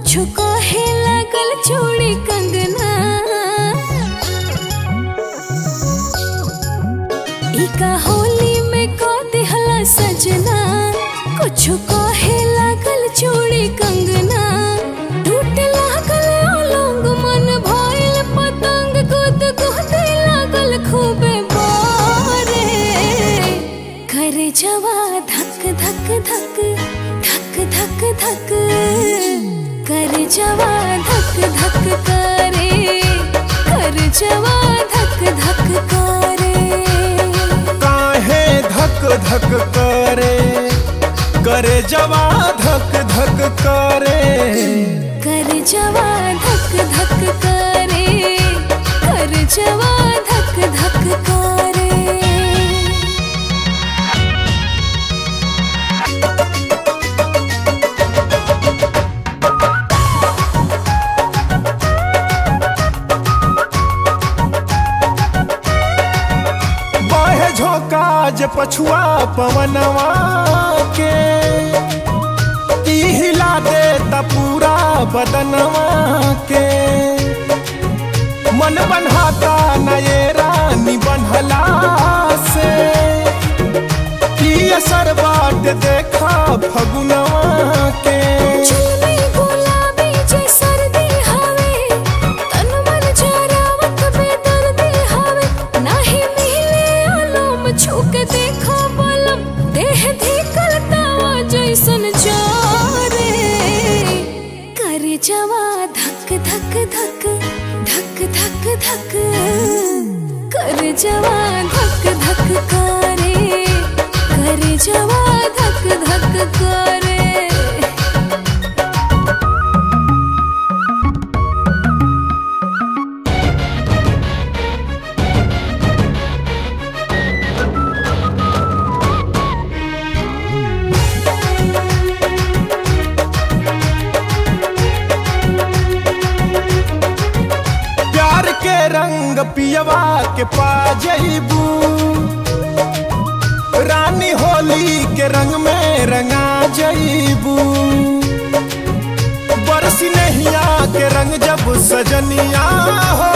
कुछ कहे लागल चूड़ी कंगना, इका होली में को दिहला सजना। कुछ कहे लागल चूड़ी कंगना, टूट लागल ओलंग मन भइल पतंग, गुद गुदी लागल खूबे बारे। करे जवा धक धक धक धक धक धक, करे जवा धक धक करे, करे जवा धक धक करे। काहे धक धक करे, करे जवा धक धक करे, करे जवा धक धक करे, करे जवा धक धक करे। बाहे झोंका जे पछुआ पवनवा के, ई हिला देता पूरा बदनवा के। मन बन्हाता न ये रानी बन्हला से, ई असर बाट देखा फगुनवा के। चुलमी गुलाबी जे सर्दी हवे, तन मन जरावत बेदर्दी हवे। नाही मिले आलम छूक देखो बलम, देह धिकल तावा जैसन जारे। करे जवा धक धक धक धक धक धक, करे जवा धक धक करे, करे जवा धक धक करे। प्यार के रंग पियवा के पा जइबू, रानी होली के रंग में रंगा जइबू। बरसी नहिया के रंग जब सजनिया हो,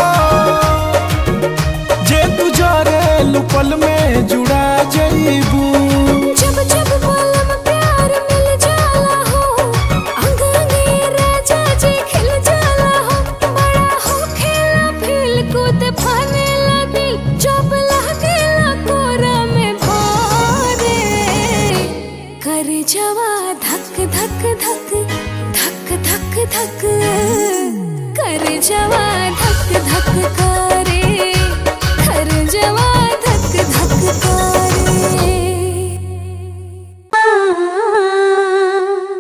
जे तू जरे लुपल में जुड़ा जइबू। जब जब बलम प्यार मिल जाला हो, अंग अंगे राजा जी खिल जाला हो। बड़ा हो खेला फील कूद फानेला दिल, जब लागेला कोरा में भारे। करे जवा धक धक धक धक धक धक, करे जवा धक धक करे, करे जवा धक धक करे।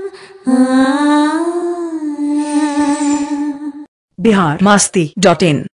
biharmasti.in